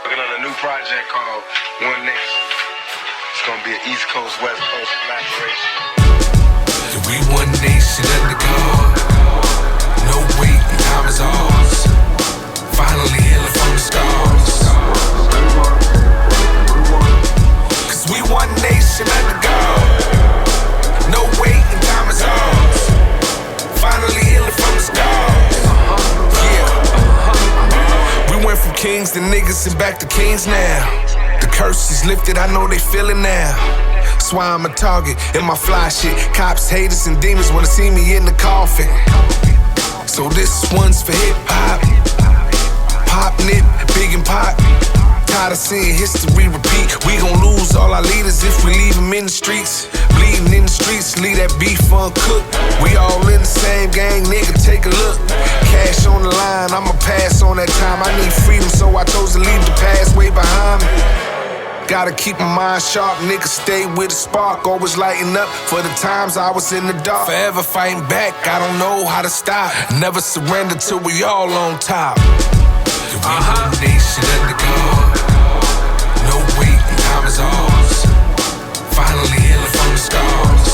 Working on a new project called One Nation. It's gonna be an East Coast, West Coast collaboration. We one nation under God. No waiting, time is ours. Finally healing from the scars. Cause we one nation under God. No waiting, time is ours. Finally healing from the scars. Yeah. We went from kings to niggas and back to kings now. The curse is lifted, I know they feel it now. That's why I'm a target in my fly shit. Cops, haters, and demons wanna see me in the coffin. So this one's for hip-hop. Pop, nip, big and pop. Tired of seeing history repeat. We gon' lose all our leaders if we leave them in the streets. Bleeding in the streets, leave that beef uncooked. We all in the same gang, nigga, take a look. Cash on the line, I'ma pass on that time. I need freedom, so I chose to leave the past way behind me. Gotta keep my mind sharp, nigga, stay with the spark. Always lighting up for the times I was in the dark. Forever fighting back, I don't know how to stop. Never surrender till we all on top. We one nation under God. No waiting, time is ours. Finally healing from the scars.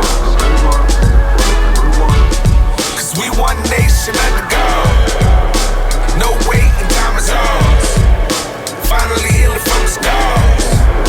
Cause we one nation under God. No waiting, time is ours. Finally healing from the scars.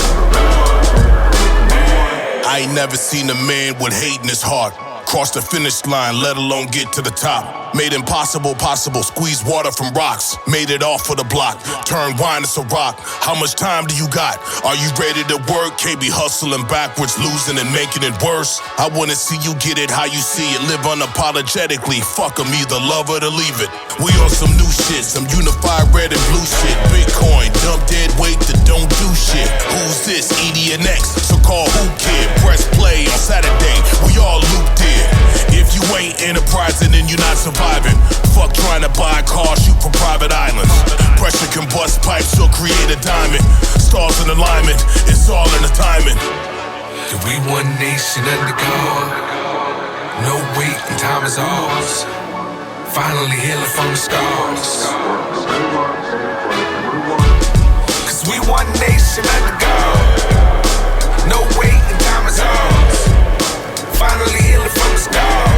I ain't never seen a man with hate in his heart cross the finish line, let alone get to the top. Made impossible possible, squeeze water from rocks. Made it off for the block, turn wine to rock. How much time do you got? Are you ready to work? KB hustling backwards, losing and making it worse. I wanna see you get it how you see it. Live unapologetically, fuck 'em, either love or to leave it. We on some new shit, some unified red and blue shit. Bitcoin, dump dead weight that don't do shit. Who's this? EDNX, so call who kid. Press play on Saturday, we all looped in. If you ain't enterprising, then you're not surviving. Fuck trying to buy a car, shoot for private islands. Pressure can bust pipes, so create a diamond. Stars in alignment, it's all in the timing. We one nation under God. No waiting, time is ours. Finally healing from the scars. Cause we one nation under God. No waiting, time is ours. Finally healing from the scars.